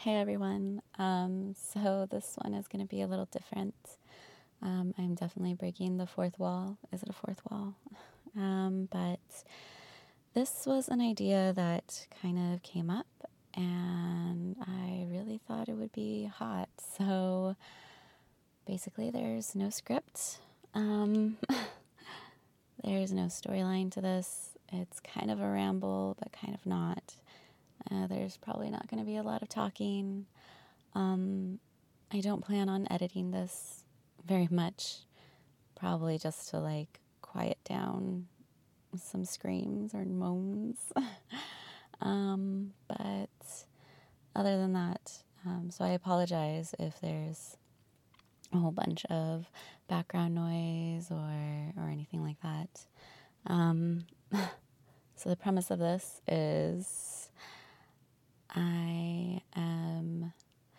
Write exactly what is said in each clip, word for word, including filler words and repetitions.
Hey everyone. Um, so this one is going to be a little different. Um, I'm definitely breaking the fourth wall. Is it a fourth wall? Um, but this was an idea that kind of came up, and I really thought it would be hot. So basically, there's no script. Um, there's no storyline to this. It's kind of a ramble, but kind of not. Uh, there's probably not going to be a lot of talking. Um, I don't plan on editing this very much, probably just to like quiet down some screams or moans. um, but other than that, um, so I apologize if there's a whole bunch of background noise or or anything like that. Um, so the premise of this is I am.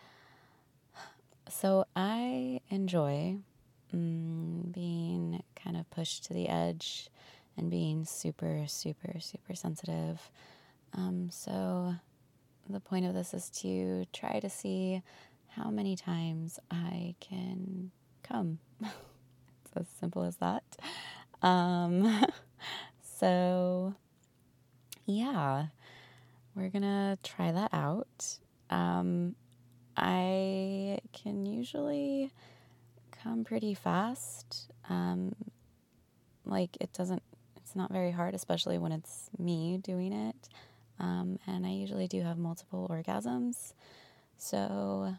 So I enjoy mm, being kind of pushed to the edge and being super, super, super sensitive. Um, so the point of this is to try to see how many times I can come. It's as simple as that. Um, so yeah, we're gonna try that out. Um, I can usually come pretty fast. Um, like it doesn't, it's not very hard, especially when it's me doing it. Um, and I usually do have multiple orgasms. So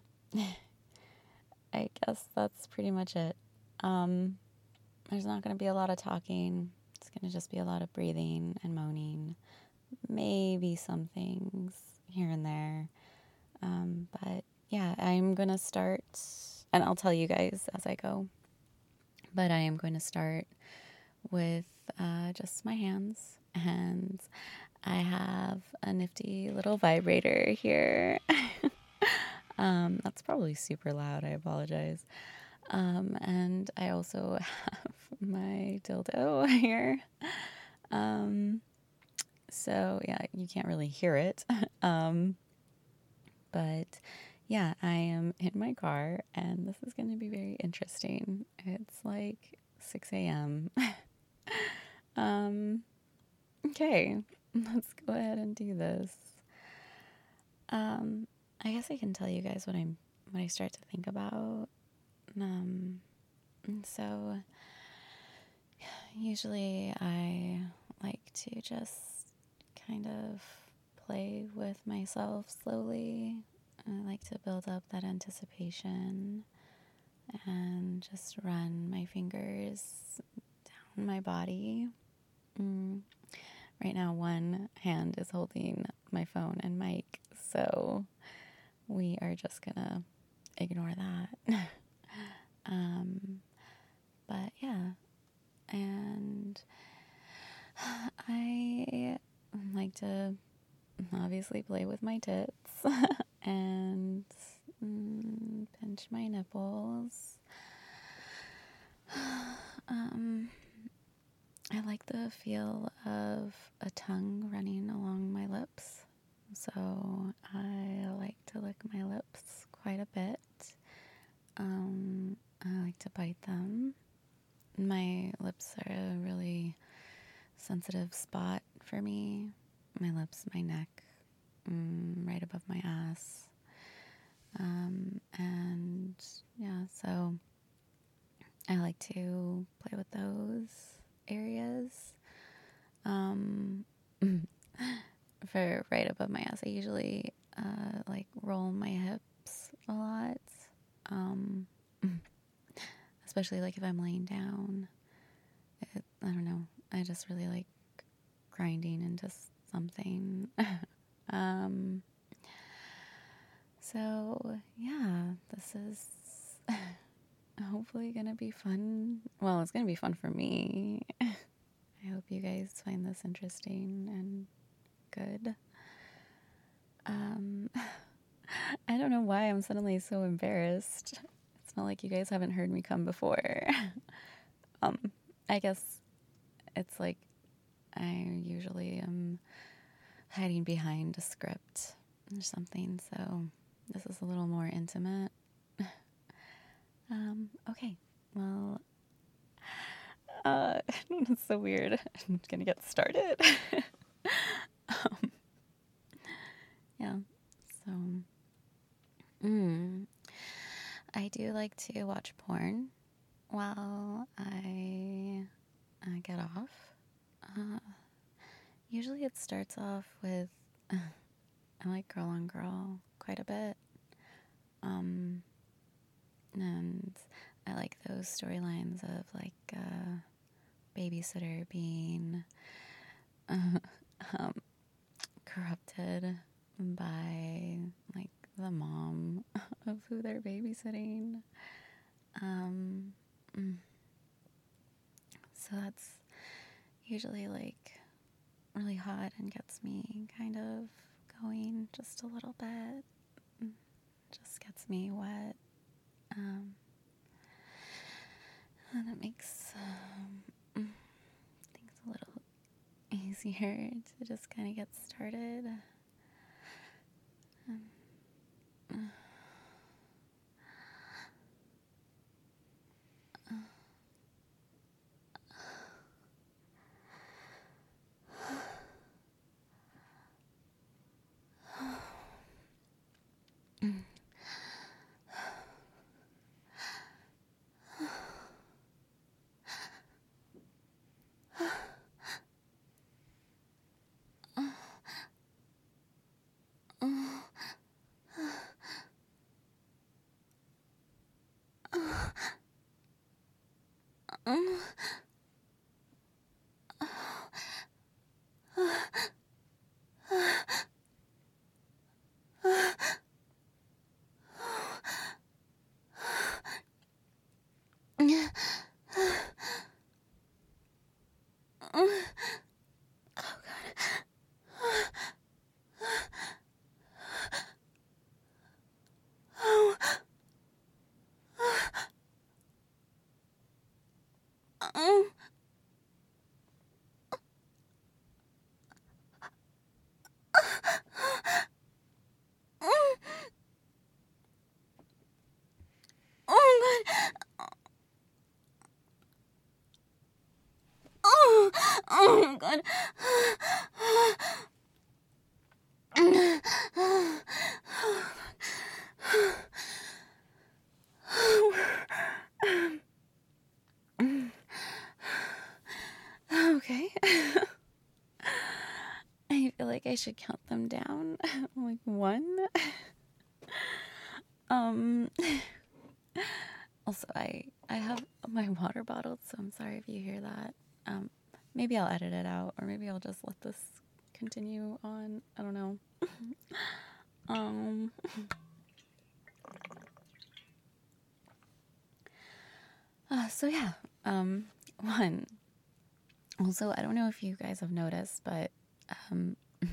I guess that's pretty much it. Um, there's not going to be a lot of talking. It's going to just be a lot of breathing and moaning. Maybe some things here and there. Um, but yeah, I'm going to start, and I'll tell you guys as I go. But I am going to start with uh, just my hands, and I have a nifty little vibrator here. um, that's probably super loud. I apologize. Um, and I also have my dildo here. Um, so yeah, you can't really hear it. um, but yeah, I am in my car, and this is going to be very interesting. It's like six a.m. um, okay, let's go ahead and do this. Um, I guess I can tell you guys what I'm what I start to think about. Um, so usually I like to just kind of play with myself slowly. I like to build up that anticipation and just run my fingers down my body. Mm. Right now, one hand is holding my phone and mic, so we are just gonna ignore that. um, but yeah, and I like to obviously play with my tits and mm, pinch my nipples. um, I like the feel of a tongue running along my lips, so I like to lick my lips quite a bit. Um, I like to bite them. My lips are a really sensitive spot for me. My lips, my neck, mm, right above my ass. Um, and yeah, so I like to play with those areas. Um, for right above my ass, I usually uh, like roll my hips a lot. Um, especially like if I'm laying down. It, I don't know. I just really like grinding into something. um, so yeah, this is hopefully gonna be fun. Well, it's gonna be fun for me. I hope you guys find this interesting and good. Um, I don't know why I'm suddenly so embarrassed. It's not like you guys haven't heard me come before. um, I guess it's like I usually am hiding behind a script or something, so this is a little more intimate. um, okay, well, uh, it's so weird. I'm gonna get started. um, yeah, so, mm, I do like to watch porn while I uh, get off. Uh, usually it starts off with, uh, I like girl on girl quite a bit. Um, and I like those storylines of like a uh, babysitter being uh, um, corrupted by like the mom of who they're babysitting. Um, so that's usually like really hot and gets me kind of going just a little bit. Just gets me wet. Um, and it makes um, things a little easier to just kind of get started. Um, Oh God. Okay. I feel like I should count them down. Like one. um also I I have my water bottle, so I'm sorry if you hear that. Um maybe I'll edit it out, or maybe I'll just let this continue on. I don't know. um uh, so yeah. Um one. Also, I don't know if you guys have noticed, but um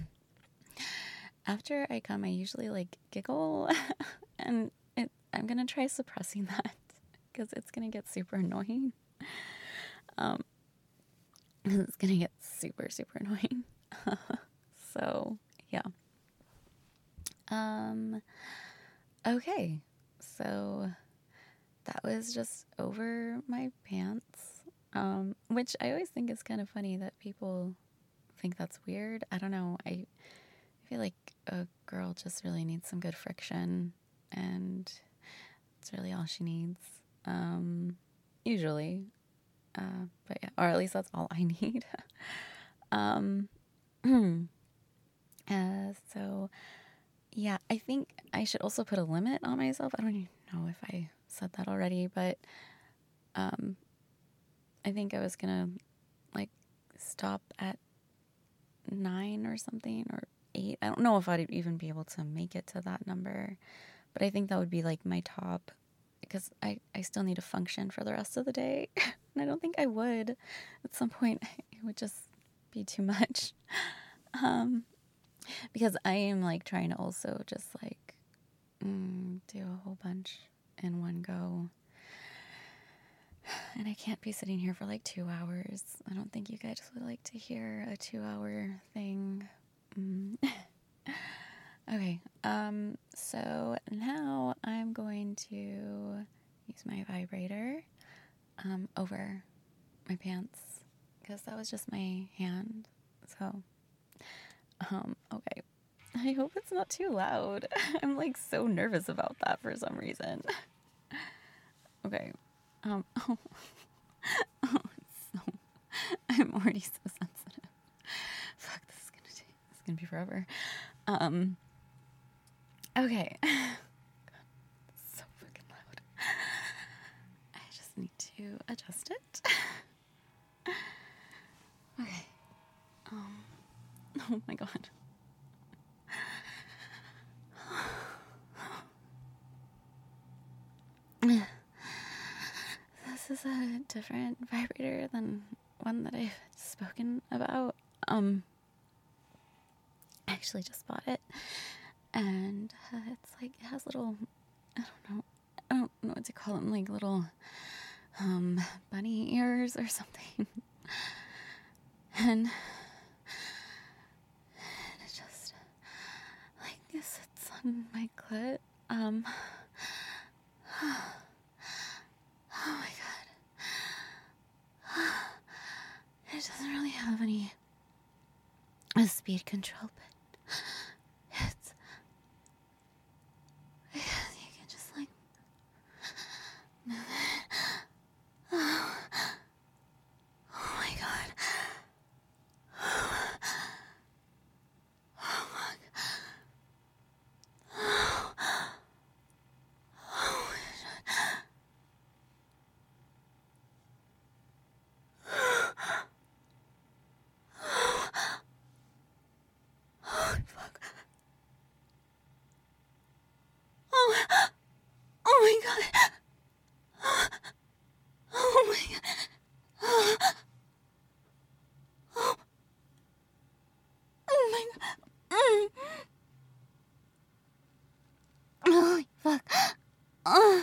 after I come, I usually like giggle, and it, I'm gonna try suppressing that because it's gonna get super annoying. Um, it's gonna get super super annoying. So yeah. Um. Okay, so that was just over my pants. Um, which I always think is kind of funny that people think that's weird. I don't know. I I feel like a girl just really needs some good friction, and it's really all she needs. Um, usually. Uh, but yeah, or at least that's all I need. um, uh, so yeah, I think I should also put a limit on myself. I don't even know if I said that already, but um, I think I was gonna like stop at nine or something, or eight. I don't know if I'd even be able to make it to that number, but I think that would be like my top, because I, I still need to function for the rest of the day. And I don't think I would. At some point, it would just be too much. Um, because I am like trying to also just like mm, do a whole bunch in one go. And I can't be sitting here for like two hours. I don't think you guys would like to hear a two hour thing. Mm. Okay, um, so now I'm going to use my vibrator um, over my pants because that was just my hand. So, um, okay. I hope it's not too loud. I'm like so nervous about that for some reason. Okay. Um, oh, oh it's so, I'm already so sensitive. Fuck, this is gonna take, this is gonna be forever. Um, okay. God, it's so fucking loud. I just need to adjust it. Okay. Um, oh my God. This is a different vibrator than one that I've spoken about. Um, I actually just bought it, and uh, it's like it has little, I don't know, I don't know what to call them, like little um bunny ears or something, and it just like it sits on my clit. Um, oh my God. It doesn't really have any uh, speed control, but it's, you can just like move it. Oh, oh my God. Oh, oh my God. Oh, oh my God. Oh, fuck. Oh, oh my God. Oh my God. Oh, oh, oh my God. Mm. Oh, fuck. Oh,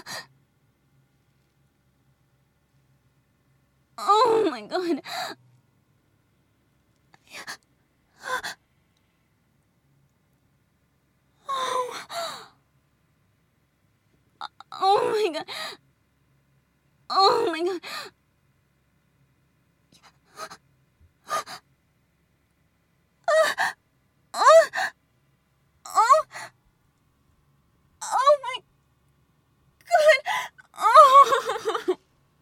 oh my God. Oh, oh my God. Oh my God. Oh, oh, oh my God. Oh,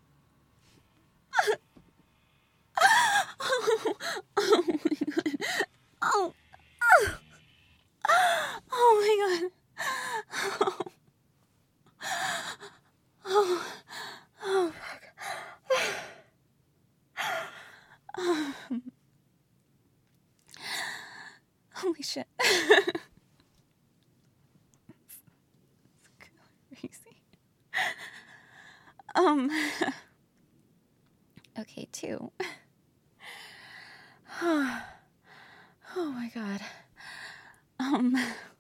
oh, oh my God. Oh, oh, oh my God. Oh, oh, oh, fuck. Holy shit. Crazy. Um, okay, two. Oh my God. Um,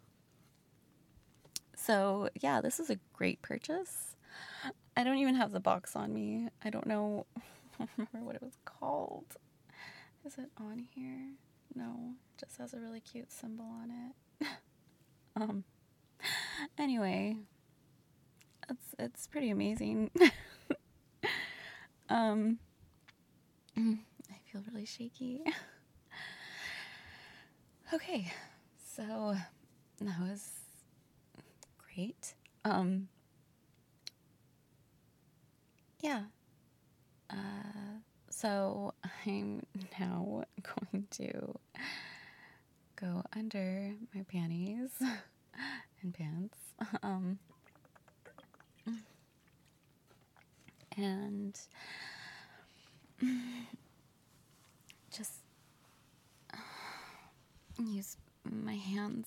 so yeah, this is a great purchase. I don't even have the box on me. I don't know, I don't remember what it was called. Is it on here? No, it just has a really cute symbol on it. um, anyway, it's, it's pretty amazing. um, I feel really shaky. Okay, so that was great. Um, yeah. Uh, so I'm now going to go under my panties and pants. Um, and just use my hands.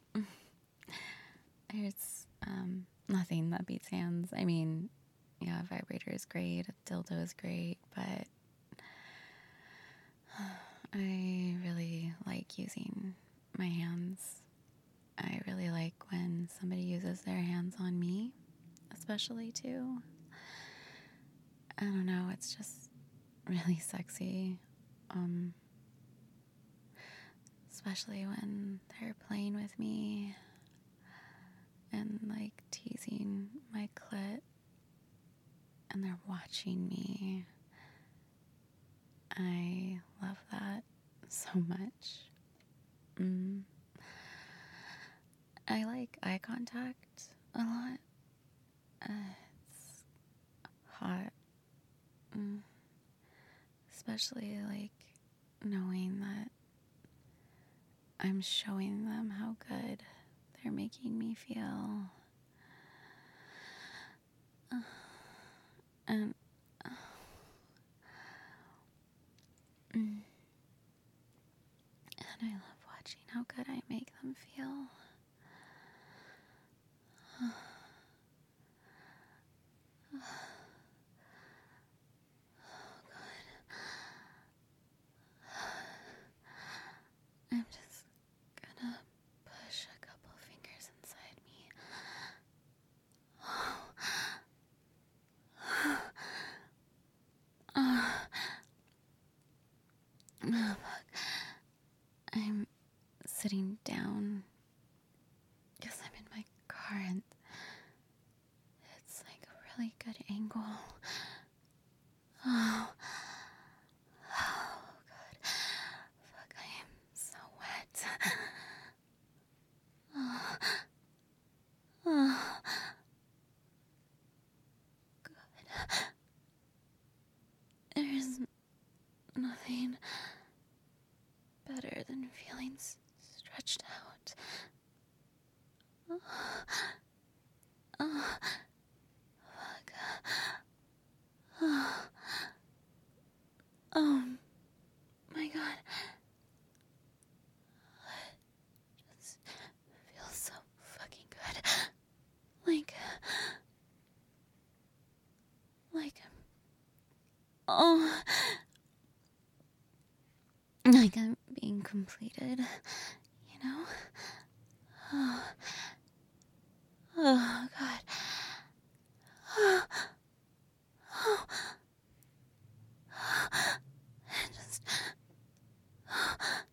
There's um, nothing that beats hands. I mean, yeah, a vibrator is great, a dildo is great, but I really like using my hands. I really like when somebody uses their hands on me, especially too. I don't know, it's just really sexy. Um, especially when they're playing with me and like teasing my clit and they're watching me. I love that so much. Mm. I like eye contact a lot. Uh, it's hot. Mm. Especially like knowing that I'm showing them how good they're making me feel. Uh, and uh, mm. And I love watching how good I make them feel. I'm just gonna push a couple fingers inside me. Oh, fuck. I'm sitting down because I'm in my car and it's like a really good angle. Oh, oh God. Fuck, I am so wet. Oh, oh. Good. There's nothing better than feeling s- stretched out. Oh, oh, fuck. Oh, oh my God. It just feels so fucking good. Like, like, oh, like I'm being completed, you know? Oh, oh God. Oh, oh, and just, oh,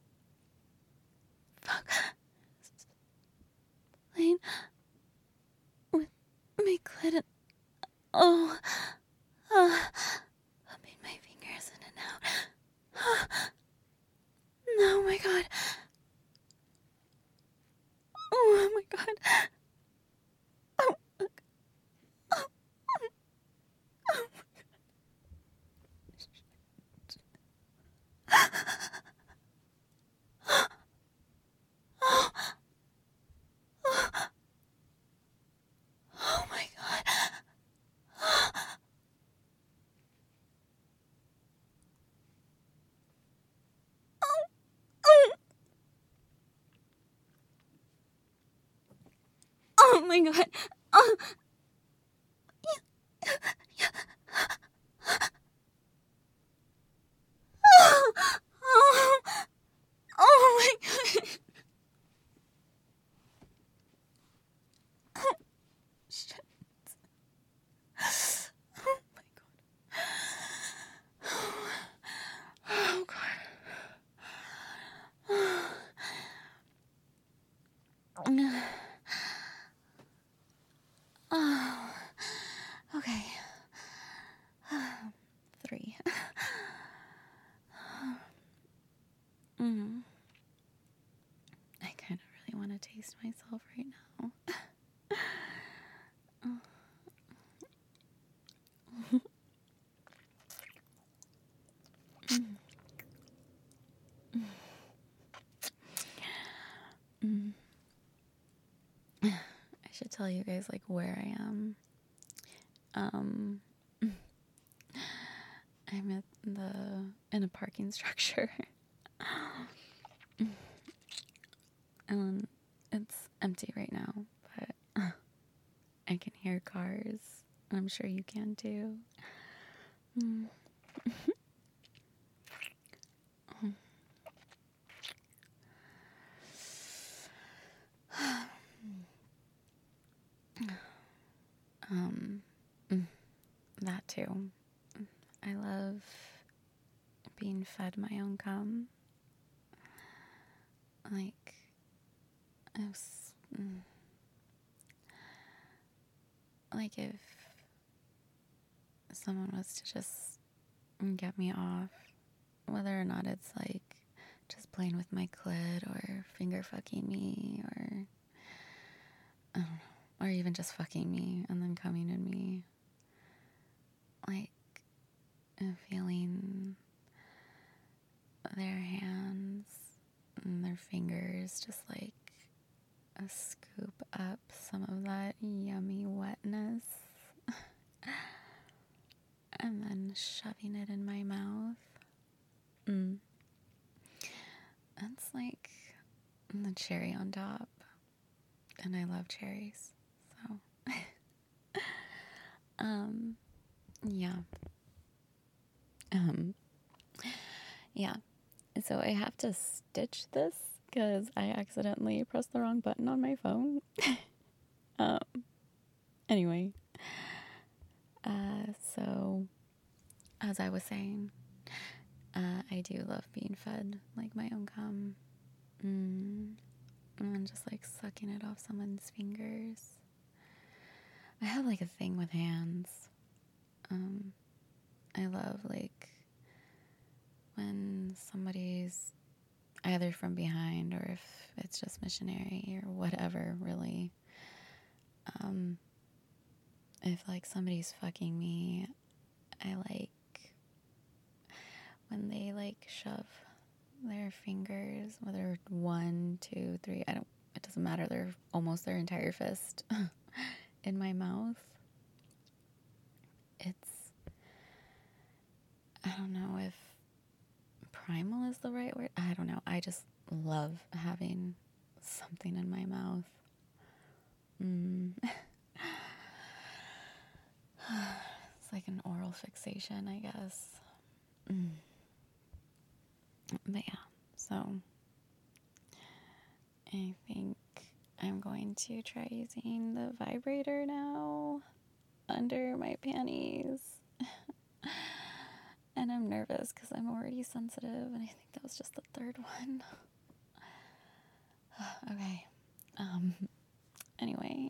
fuck. Playing with my clit and, oh, oh, pumping my fingers in and out. Oh, no, my God. Oh, my God. Oh, oh, oh, oh. Oh my God. Oh my God. Oh, oh, oh, oh my God. Oh, shit. Oh my God. Oh God. Oh, okay. Three. Mm. I kind of really want to taste myself right now. Mm. I should tell you guys like where I am. Um, I'm at the in a parking structure, and it's empty right now. But I can hear cars. I'm sure you can too. Mm. um, that too. I love being fed my own cum. Like, I was, mm, like if someone was to just get me off, whether or not it's like just playing with my clit or finger fucking me or I don't know, or even just fucking me and then coming in me, like and feeling their hands and their fingers just like uh, scoop up some of that yummy wetness and then shoving it in my mouth. Mm. That's like the cherry on top. And I love cherries. So, um, yeah. Um, yeah. So I have to stitch this because I accidentally pressed the wrong button on my phone. um, anyway. Uh, so, as I was saying, uh, I do love being fed like my own cum. Mm. And just like sucking it off someone's fingers. I have like a thing with hands. Um, I love like when somebody's either from behind or if it's just missionary or whatever, really. Um, if like somebody's fucking me, I like when they like shove their fingers, whether one, two, three, I don't, it doesn't matter, they're almost their entire fist in my mouth. It's, I don't know if primal is the right word. I don't know. I just love having something in my mouth. Mm. It's like an oral fixation, I guess. Mm. But yeah, so I think I'm going to try using the vibrator now under my panties. And I'm nervous because I'm already sensitive, and I think that was just the third one. Okay. Um. Anyway.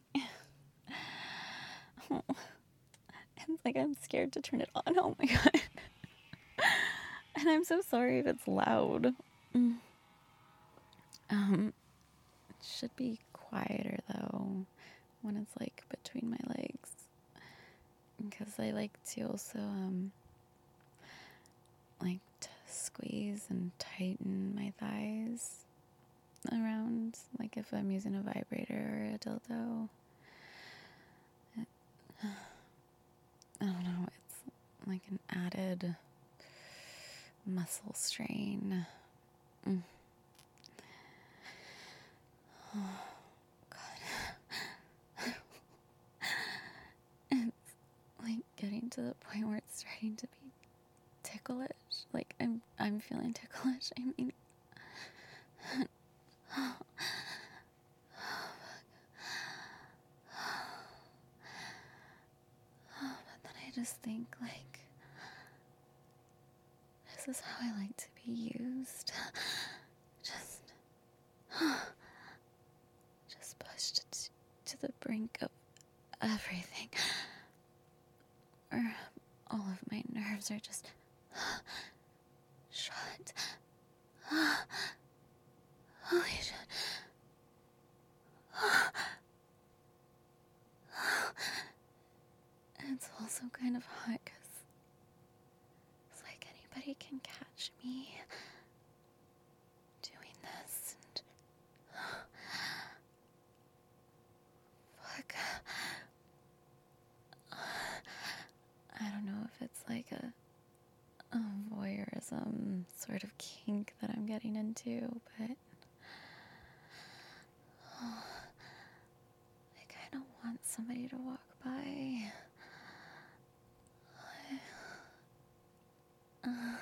It's like I'm scared to turn it on. Oh my god. And I'm so sorry if it's loud. Mm. Um. It should be quieter though when it's like between my legs, because I like to also um like to squeeze and tighten my thighs around, like if I'm using a vibrator or a dildo. It, I don't know, it's like an added muscle strain. Mm. Oh, God. It's like getting to the point where it's starting to be ticklish. Like I'm I'm feeling ticklish. I mean, oh, but then I just think like, this is how I like to be used. Just, just pushed to, to the brink of everything. Or all of my nerves are just shut. Holy shit. It's also kind of hot because it's like anybody can catch me doing this. And fuck. I don't know if it's like a, a voyeurism sort of kink that I'm getting into, but oh, I kind of want somebody to walk by. Uh,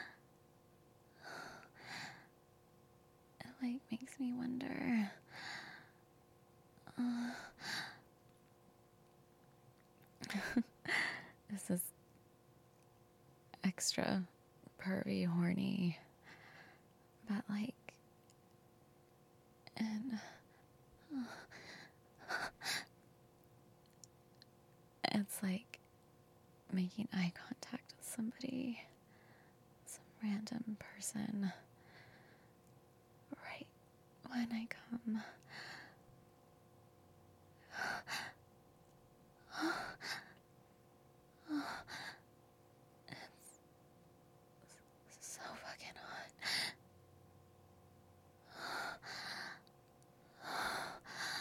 it like makes me wonder. Uh, this is extra pervy, horny, but like, making eye contact with somebody, some random person, right when I come. It's so fucking hot.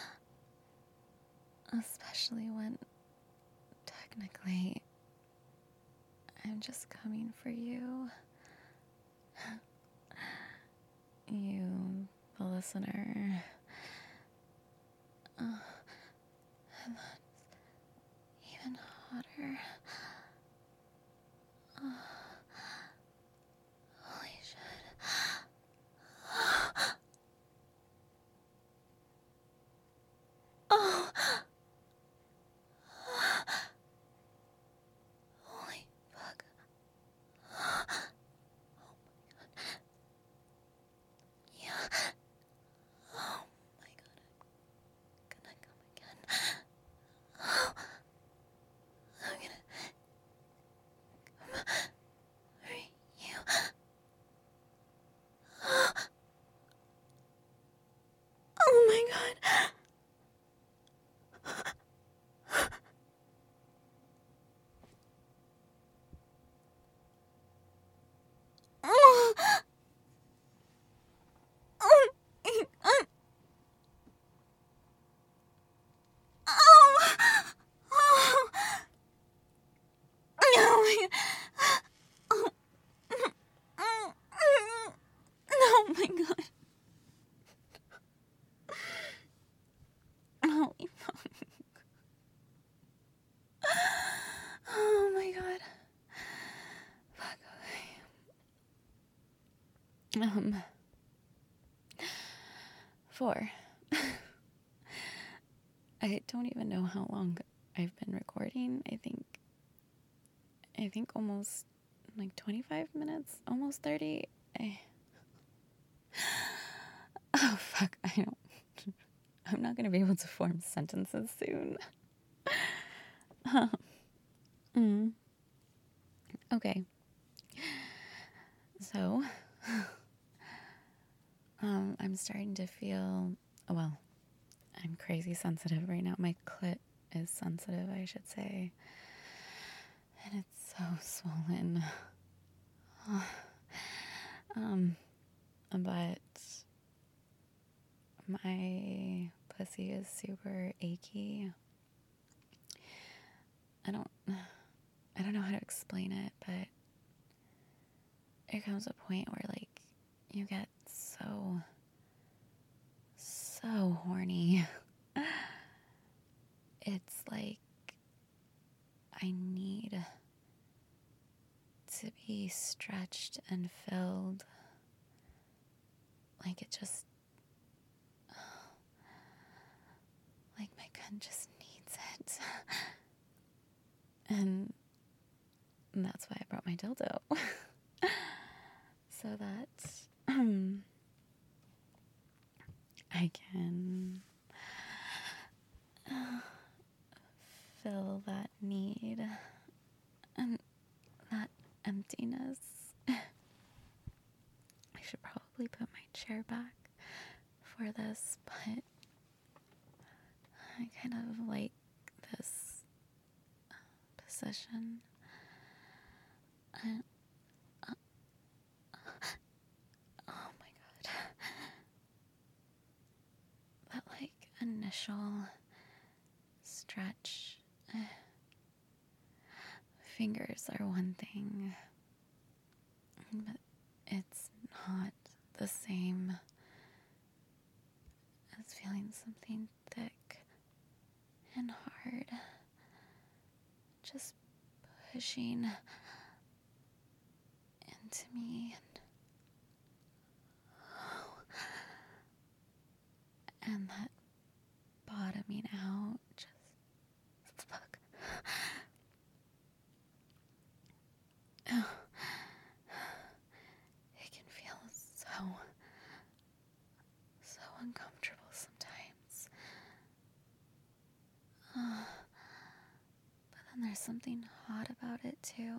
Especially when technically I'm just coming for you. You, the listener. Uh, and that's even hotter. Uh, holy shit. Oh. Holy fuck. Oh my god. Yeah. Oh my god. I'm gonna come again. Oh. I'm gonna come for you. Oh my god. Oh. Oh. Oh. Oh. Oh my god. Holy fuck. Oh my god. Fuck, okay. Um. Four. I don't even know how long I've been recording. I think, I think almost like twenty-five minutes, almost thirty. I... Oh, fuck. I don't, I'm not going to be able to form sentences soon. um, mm. Okay. So, um, I'm starting to feel, well, I'm crazy sensitive right now. My clit is sensitive, I should say. And it's so swollen. um, but my pussy is super achy. I don't, I don't know how to explain it, but there comes a point where, like, you get so, so horny. It's like I need to be stretched and filled. Like it just, like my gun just needs it. And that's why I brought my dildo. So that um, I can uh, fill that need and that emptiness. I should probably put my chair back for this, but I kind of like this position. I, uh, oh my god. That like initial stretch. Fingers are one thing, but it's not the same as feeling something thick and hard. Just pushing into me and oh, and that bottoming out, just fuck. Oh, it can feel so, so uncomfortable sometimes. Uh, but And there's something hot about it, too.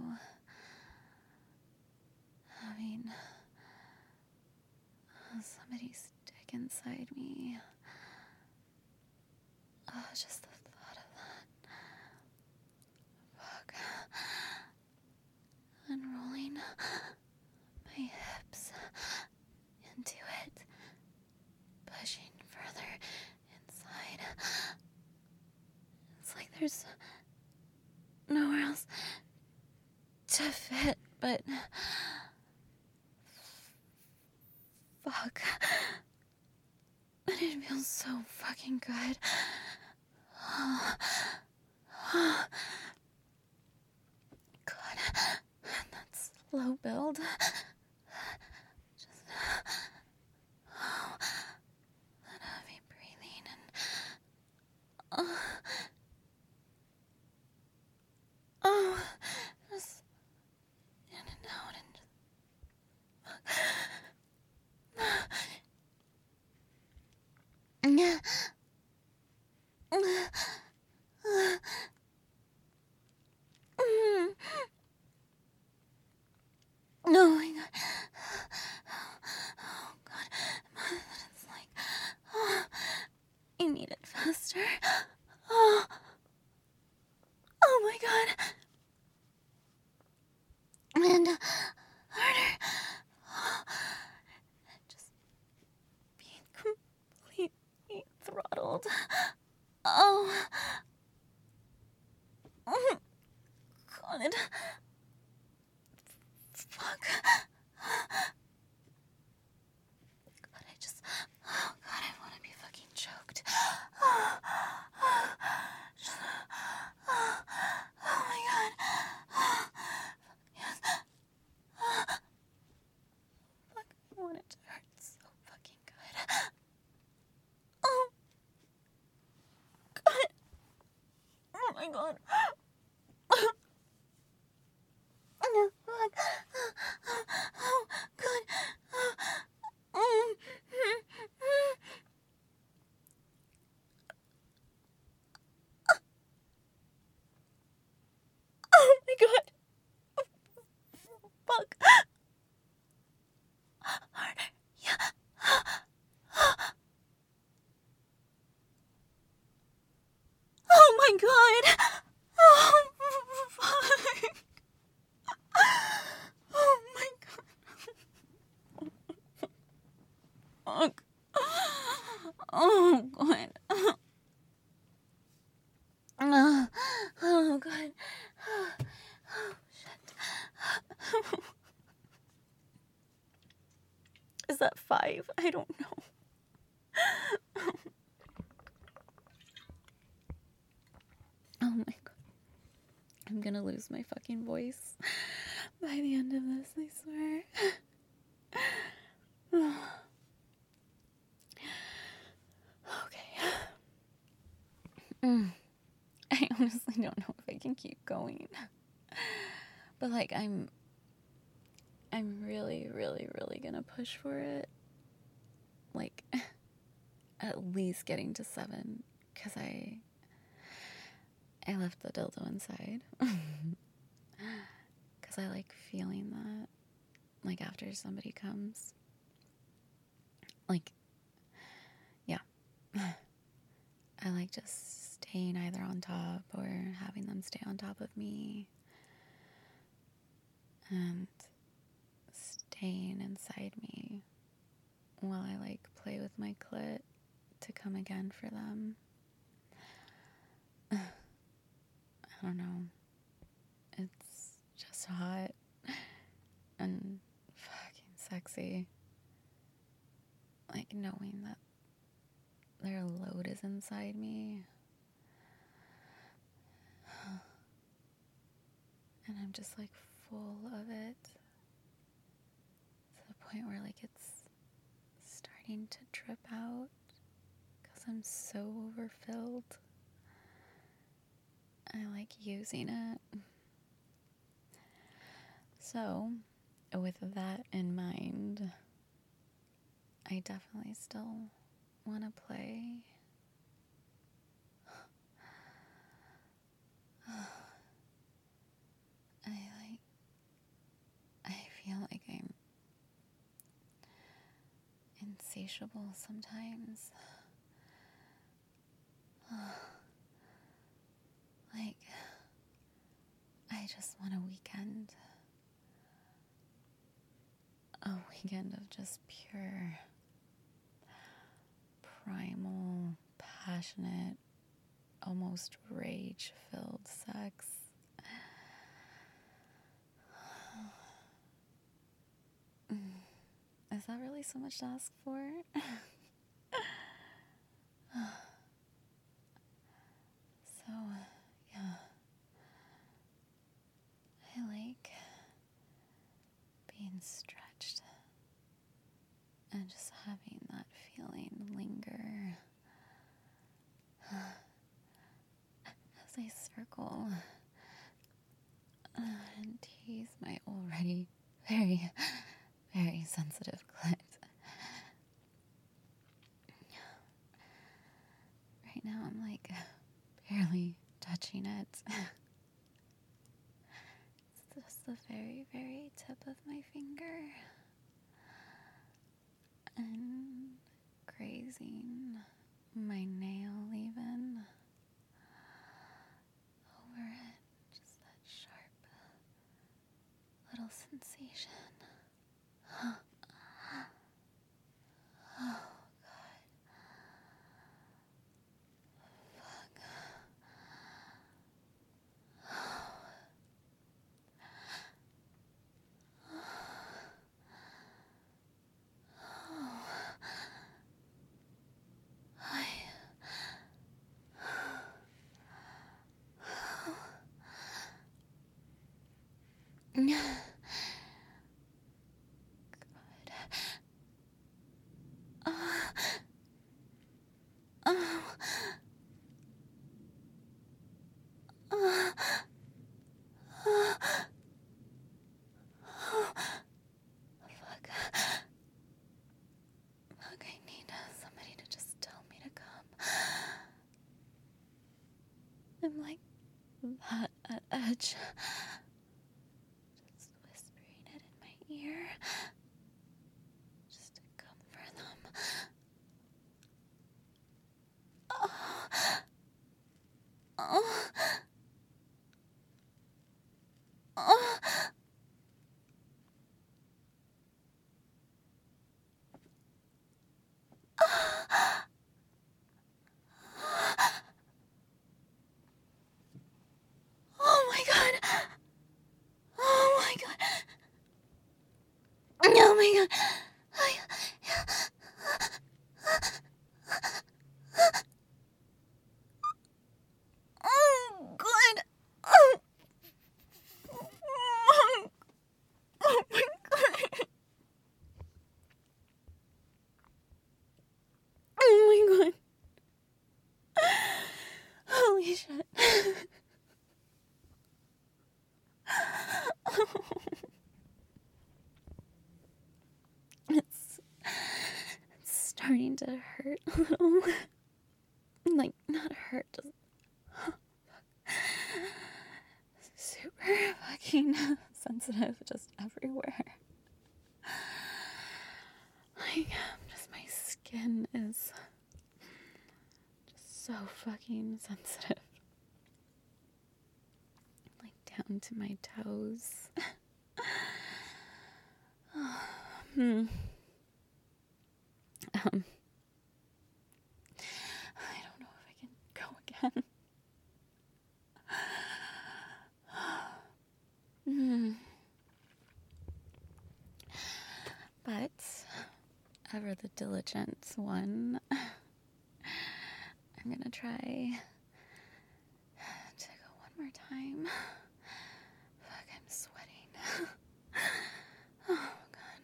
Having somebody's dick inside me. Oh, just the thought of that. Fuck. Unrolling my hips into it. Pushing further inside. It's like there's nowhere else to fit, but fuck. And it feels so fucking good. God, that slow build. Just oh, that heavy breathing and oh, oh, just in and out and just, oh my God. Oh God. It's like, oh, I need it faster. Oh, oh my God. And harder. Oh, just being completely throttled. Oh. God. Fuck. God, I just... Oh, God, I want to be fucking choked. Oh, oh my God. Yes. Fuck, I want it to hurt so fucking good. Oh. God. Oh my God. Oh, fuck. Oh, God. Oh, oh my God. Fuck. Harder. Yeah. Oh my God. Oh, fuck. Oh my God. Fuck. Oh God. Oh, oh God. Oh, shit. Is that five? I don't know. Oh my God. I'm gonna lose my fucking voice by the end of this, I swear. Okay. Mm. I honestly don't know if I can keep going. But like I'm I'm really, really, really gonna push for it. Like at least getting to seven. Cause I I left the dildo inside. Cause I like feeling that. Like after somebody comes. Like yeah. I like just staying either on top or having them stay on top of me. And staying inside me while I like play with my clit to come again for them. I don't know. It's just hot and fucking sexy. Like knowing that their load is inside me. And I'm just like full of it. To the point where like it's starting to drip out. Because I'm so overfilled. I like using it. So, with that in mind, I definitely still want to play. insatiable sometimes. Like, I just want a weekend. A weekend of just pure, primal, passionate, almost rage-filled sex. Is that really so much to ask for? So, yeah. I like being stretched and just having that feeling linger as I circle and tease my already very, very sensitive clit. Right now I'm like barely touching it. It's just the very, very tip of my finger. And grazing my nail even over it. Just that sharp little sensation. Oh, God. Fuck. I'm like that at edge. Just whispering it in my ear. Just to comfort them. Oh. Oh. Oh. Oh my God. Oh my God. Oh my God. Oh God. Oh. Oh my God. Oh my God. Holy shit. It's, it's starting to hurt a little. Like, not hurt, just super fucking sensitive, just everywhere. Like, just my skin is just so fucking sensitive. Like, down to my toes. hmm. Um, I don't know if I can go again. mm. But, ever the diligent one, I'm gonna try to go one more time. Fuck, I'm sweating. Oh, God.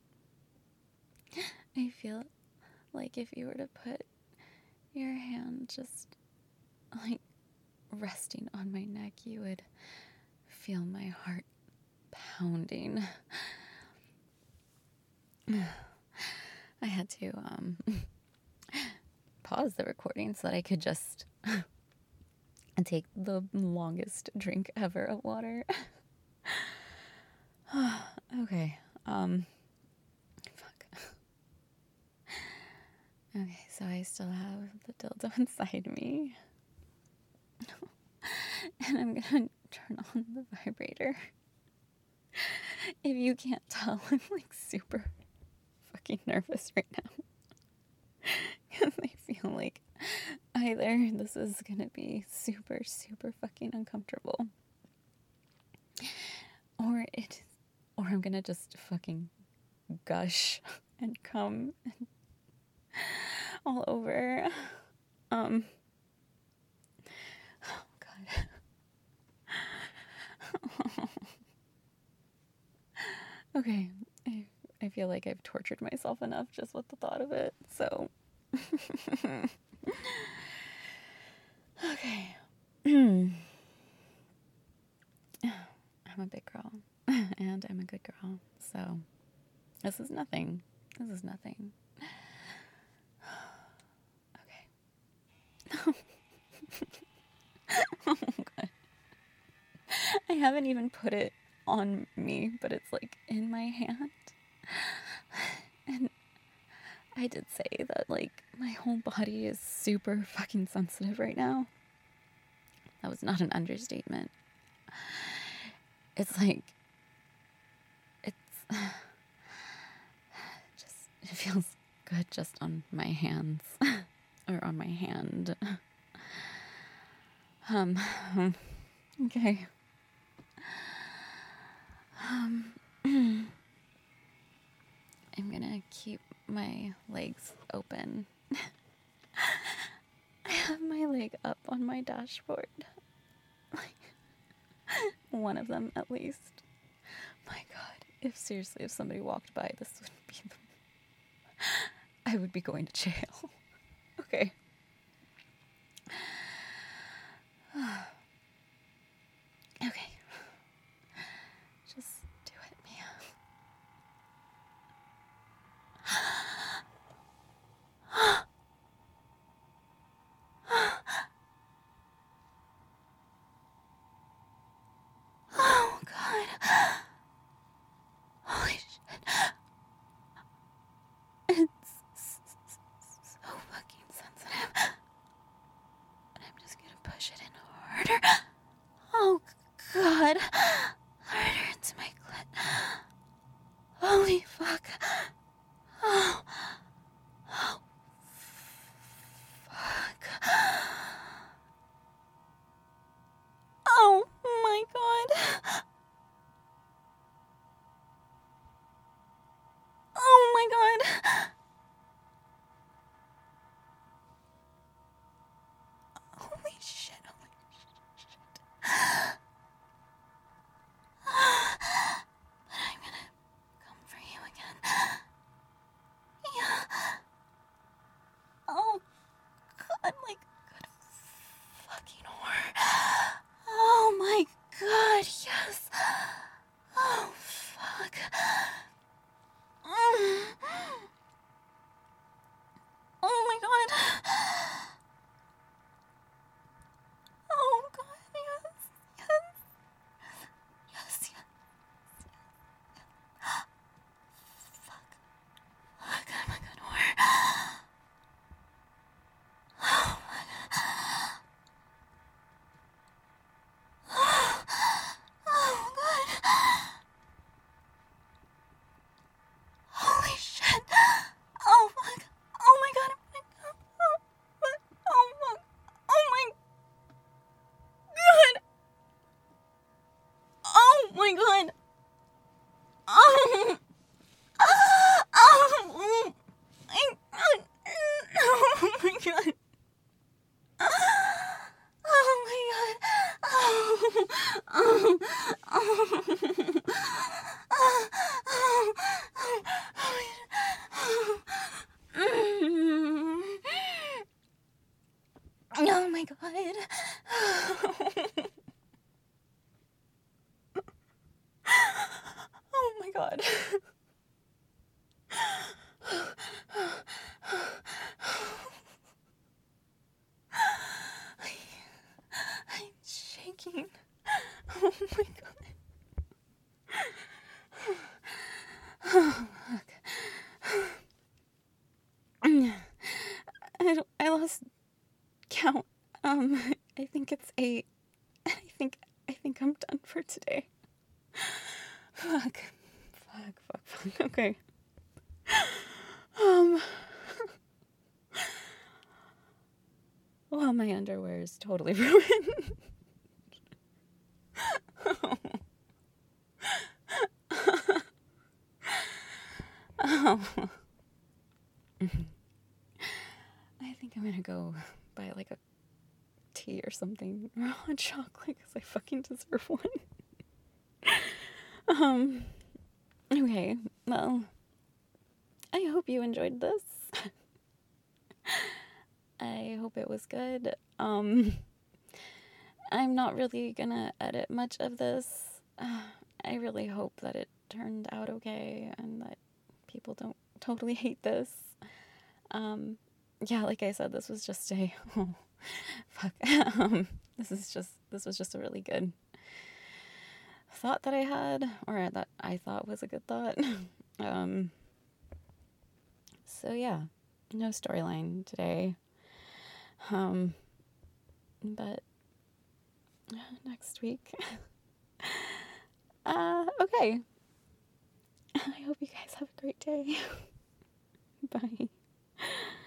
I feel like if you were to put your hand just, like, resting on my neck, you would feel my heart pounding. I had to, um, pause the recording so that I could just take the longest drink ever of water. Okay, um, fuck. Okay, so I still have the dildo inside me. And I'm gonna turn on the vibrator. If you can't tell, I'm like super fucking nervous right now. Because I feel like either this is gonna be super, super fucking uncomfortable, or it, or I'm gonna just fucking gush and come and all over. Um. Oh God. Okay, I, I feel like I've tortured myself enough just with the thought of it, so. Okay. I'm a big girl, and I'm a good girl, so this is nothing. This is nothing. Okay. Oh, God. I haven't even put it on me, but it's like in my hand. And I did say that, like, my whole body is super fucking sensitive right now. That was not an understatement. It's like, it's just, it feels good just on my hands, or on my hand. Um, okay. Um, I'm gonna keep my legs open. I have my leg up on my dashboard. One of them, at least. My God, if seriously, if somebody walked by, this would be the... I would be going to jail. Okay. Okay. Just do it, Mia. Oh, God. Holy shit. It's so fucking sensitive. And I'm just gonna push it in harder. Oh, God. Harder into my clit. Holy fuck. Oh. Oh. Fuck. Oh, my God. Oh, my God. Holy shit. Holy shit. But I'm gonna come for you again. Yeah. Oh, God, like, good fucking whore. Oh, my God, yes. Oh, fuck. Mm. Oh, my God. Oh, God, yes, yes. Yes, yes. Fuck. Fuck, I'm a good whore. Oh, my God. Oh, God. Holy shit. Oh, fuck. Oh, my God. Oh, fuck. Oh, fuck. Oh, my God. Oh, my God. Oh. Oh, my God. Oh, my God. Oh, my God. Oh, oh, oh. Oh my God. Oh my God. I'm shaking. Oh my God. Oh, fuck. count. Um, I think it's eight. I think I think I'm done for today. Fuck. Fuck, fuck, fuck. Okay. Um Well, my underwear is totally ruined. Oh. Oh. I think I'm gonna go buy like a tea or something or a hot chocolate because I fucking deserve one. um. Okay. Well, I hope you enjoyed this. I hope it was good. Um. I'm not really gonna edit much of this. Uh, I really hope that it turned out okay and that people don't totally hate this. Um, yeah, like I said, this was just a oh, fuck. um, this is just this was just a really good thought that I had, or that I thought was a good thought. um, so yeah, no storyline today. Um, but next week. uh, okay. I hope you guys have a great day. Bye.